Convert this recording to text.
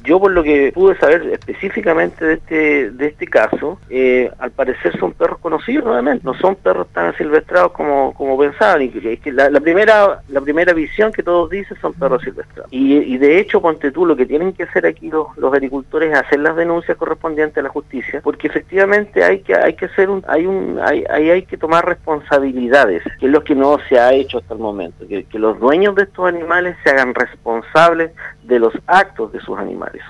Yo por lo que pude saber específicamente de este caso, al parecer son perros conocidos nuevamente, no son perros tan asilvestrados como pensaban, y que la primera visión que todos dicen son perros asilvestrados. Y de hecho, ponte tú, lo que tienen que hacer aquí los agricultores es hacer las denuncias correspondientes a la justicia, porque efectivamente hay que tomar responsabilidades, que es lo que no se ha hecho hasta el momento, que los dueños de estos animales se hagan responsables de los actos de sus animales.